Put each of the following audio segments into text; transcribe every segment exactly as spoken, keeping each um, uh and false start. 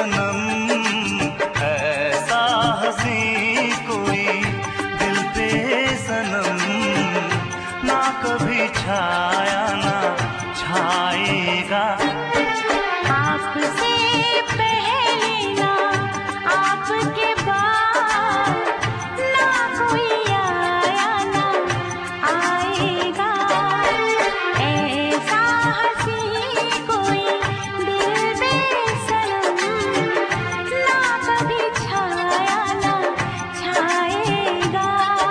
सनम, ऐसा हंसी कोई दिल पे सनम, ना कभी छाया ना छाएगा। आपसे पहले ना आपके बाद, ना कोई आया ना आएगा। ऐसा हंसी कोई दिल बेसनम, ना कभी छाया ना छाएगा।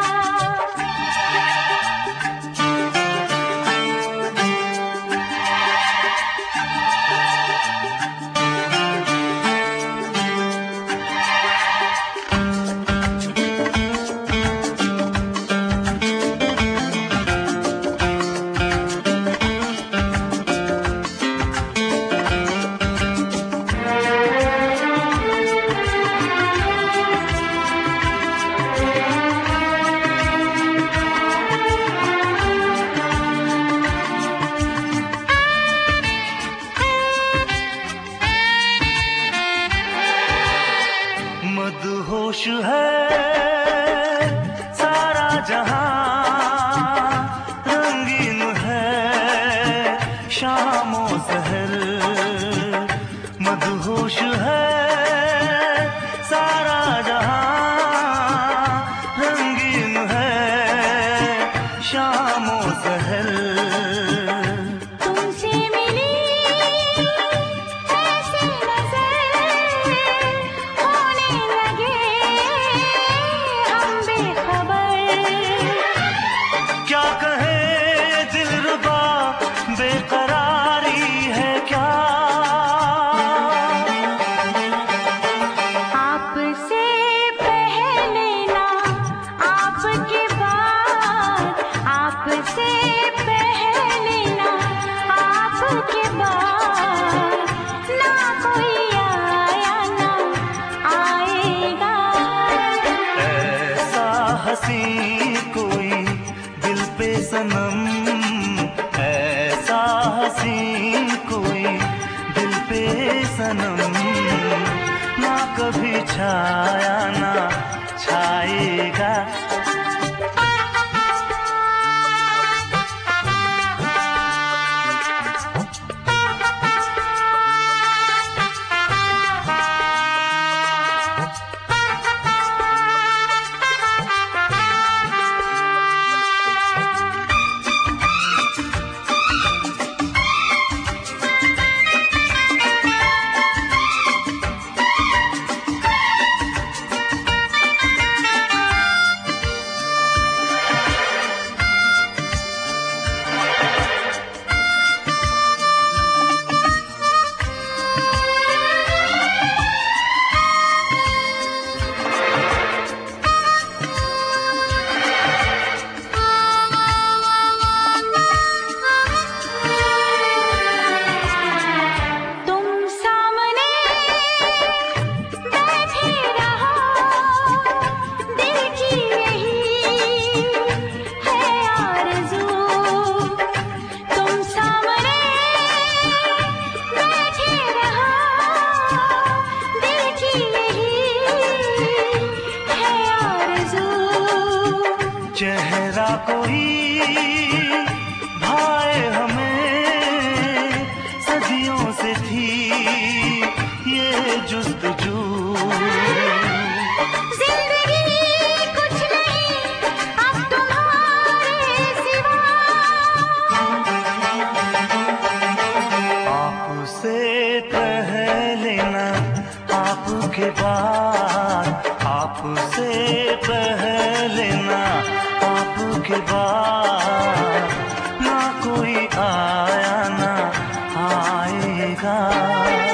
मदहोश है सारा जहां, रंगीन है शामो सहर। मदहोश है सारा जहां, रंगीन है शामो सहर। तुमसे मिली ऐसी नजर, होने लगे हम बेखबर। क्या कहे ये दिलरुबा, बेकरारी है क्या। आपसे पहले ना आपके बाद, आपसे पहले ना आपके बाद, ना कोई आया ना आएगा। ऐसा हंसी कोई दिल पे सनम, ऐसा हंसी कोई दिल पे सनम, ना कभी छाया ना छाएगा। चेहरा कोई भाए हमें, सदियों से थी ये जुस्तजू। जिंदगी कुछ नहीं अब तुम्हारे सिवा। आपसे पहले ना आपके बाद, आपसे पहले ना आपके बाद, ना कोई आया ना आएगा।